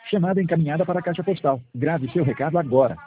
Chamada encaminhada para a caixa postal. Grave seu recado agora.